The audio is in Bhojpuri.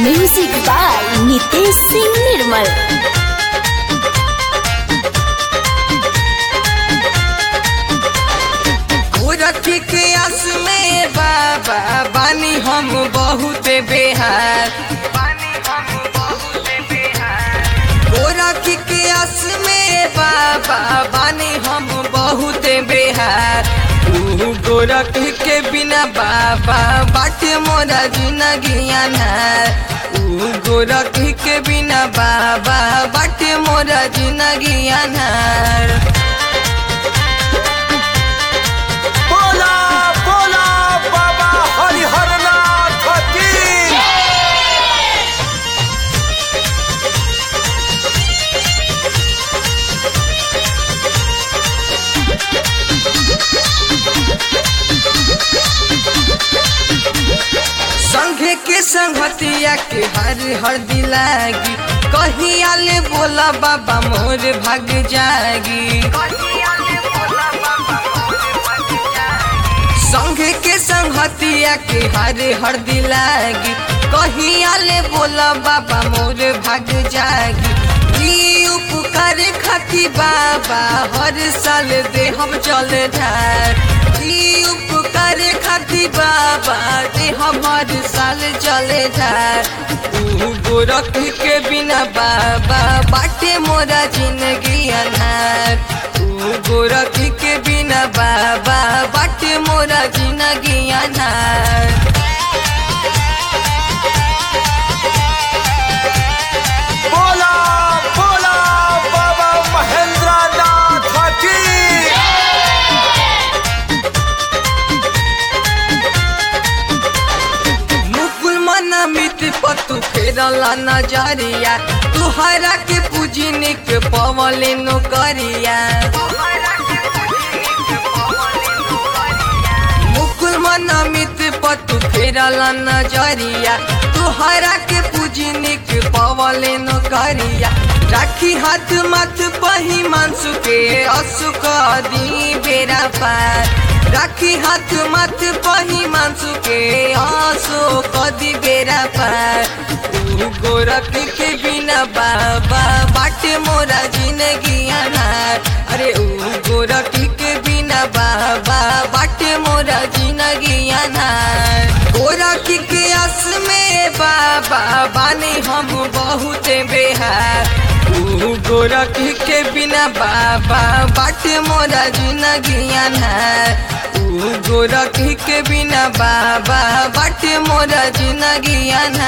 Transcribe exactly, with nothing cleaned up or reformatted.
Music by Nitesh Singh Nirmal. गोरखी के आस में बाबा बानी हम बहुत बेहार। गोरखी के आस में बाबा बानी हम बहुत बेहार। गोरखी के बिना बाबा बाटे मोरा जिंदगी अनहार। गोरखी के बिना बाबा बाटे मोरा जिंदगी अनहार। बोला बोला बाबा हरिहर नाथ की। संघे के संगतिया के हर हर दिलागी। कहीं आले बोला बाबा मोर भाग जागी। संघे के संगतिया के हर हर दिलागी। कहीं आले बोला बाबा मोर भाग जागी। ई उपकार खाती बाबा हर साल दे हम चल ढार। ई उपकार खाती बाबा दे हम हर साल चले ढार। गोरखी के बिना बाबा बाटे मोरा जिंदगी अनहार। गोरखी के बिना बाबा बाटे मोरा जिंदगी अनहार। बोला बोला बाबा महेंद्र नाथ की। मुकुल मना मित्र पतु फेरला नजरिया। तुहरा के पूजनी के पवले नौकरिया। मुकुल मना मित्र पतु फेरला नजरिया। तुहरा के पूजनी के पवले नौकरिया। राखी हाथ मत पही मानसु के असुख दी बेरा पार। राखी हाथ मत पही मानसु के आंसू कदी बेरा पार। गोरखी के बिना बाबा बाटे मोरा जिंदगी अनहार। अरे ऊ गोरखी के बिना बाबा बाटे मोरा जिंदगी अनहार। गोरखी के आस में बाबा बानी हम बहुत बेहार। गोरखी के बिना बाबा बाटे मोरा जिंदगी अनहार। गोरखी के बिना बाबा बाटे मोरा जिंदगी अनहार।